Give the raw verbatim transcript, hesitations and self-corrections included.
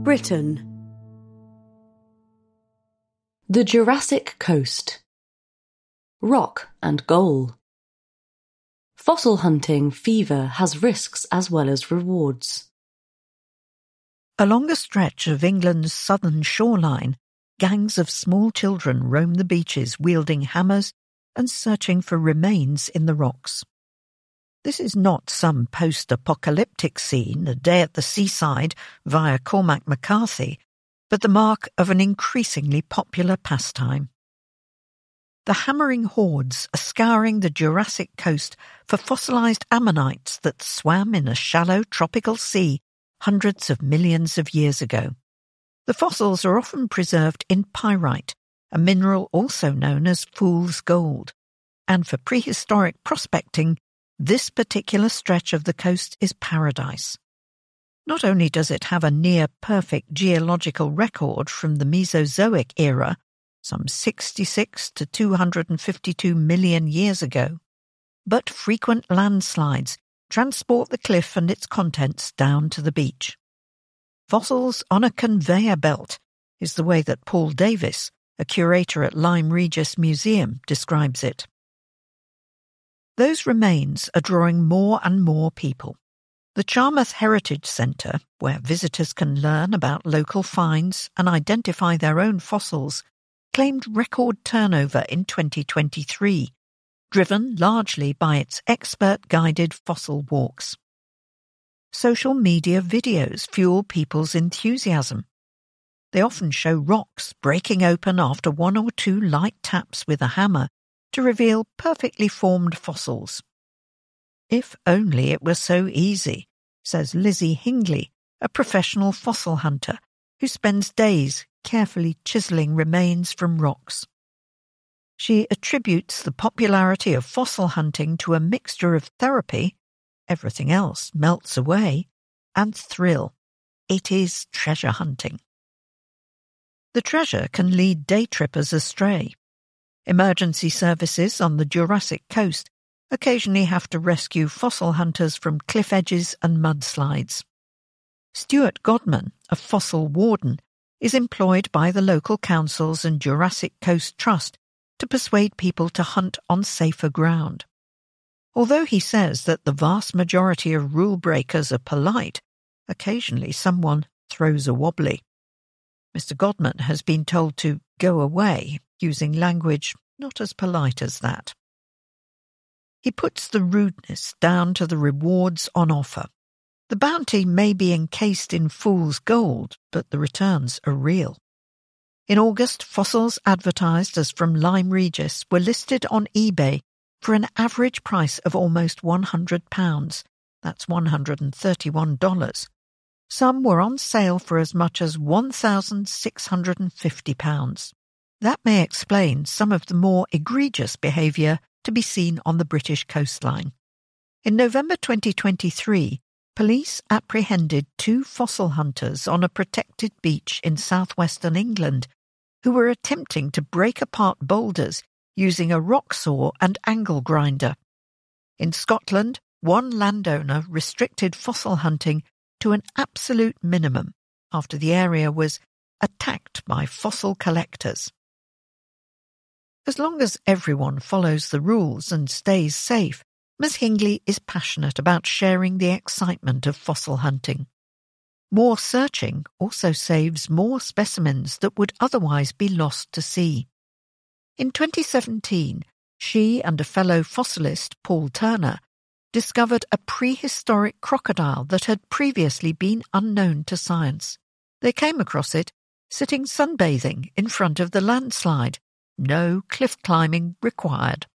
Britain. The Jurassic Coast. Rock and Goal. Fossil hunting fever has risks as well as rewards. Along a stretch of England's southern shoreline, gangs of small children roam the beaches wielding hammers and searching for remains in the rocks. This is not some post-apocalyptic scene, a day at the seaside via Cormac McCarthy, but the mark of an increasingly popular pastime. The hammering hordes are scouring the Jurassic coast for fossilised ammonites that swam in a shallow tropical sea hundreds of millions of years ago. The fossils are often preserved in pyrite, a mineral also known as fool's gold, and for prehistoric prospecting, this particular stretch of the coast is paradise. Not only does it have a near-perfect geological record from the Mesozoic era, some sixty-six to two hundred fifty-two million years ago, but frequent landslides transport the cliff and its contents down to the beach. Fossils on a conveyor belt is the way that Paul Davis, a curator at Lyme Regis Museum, describes it. Those remains are drawing more and more people. The Charmouth Heritage Centre, where visitors can learn about local finds and identify their own fossils, claimed record turnover in twenty twenty-three, driven largely by its expert-guided fossil walks. Social media videos fuel people's enthusiasm. They often show rocks breaking open after one or two light taps with a hammer to reveal perfectly formed fossils. If only it were so easy, says Lizzie Hingley, a professional fossil hunter who spends days carefully chiselling remains from rocks. She attributes the popularity of fossil hunting to a mixture of therapy, everything else melts away, and thrill. It is treasure hunting. The treasure can lead day trippers astray. Emergency services on the Jurassic coast occasionally have to rescue fossil hunters from cliff edges and mudslides. Stuart Godman, a fossil warden, is employed by the local councils and Jurassic Coast Trust to persuade people to hunt on safer ground. Although he says that the vast majority of rule breakers are polite, occasionally someone throws a wobbly. Mister Godman has been told to go away, using language not as polite as that. He puts the rudeness down to the rewards on offer. The bounty may be encased in fool's gold, but the returns are real. In August, fossils advertised as from Lyme Regis were listed on eBay for an average price of almost one hundred pounds. That's one hundred thirty-one dollars. Some were on sale for as much as one thousand six hundred fifty pounds. That may explain some of the more egregious behaviour to be seen on the British coastline. In November twenty twenty-three, police apprehended two fossil hunters on a protected beach in southwestern England who were attempting to break apart boulders using a rock saw and angle grinder. In Scotland, one landowner restricted fossil hunting to an absolute minimum after the area was attacked by fossil collectors. As long as everyone follows the rules and stays safe, Miss Hingley is passionate about sharing the excitement of fossil hunting. More searching also saves more specimens that would otherwise be lost to sea. In twenty seventeen, she and a fellow fossilist, Paul Turner, discovered a prehistoric crocodile that had previously been unknown to science. They came across it sitting sunbathing in front of the landslide. No cliff climbing required.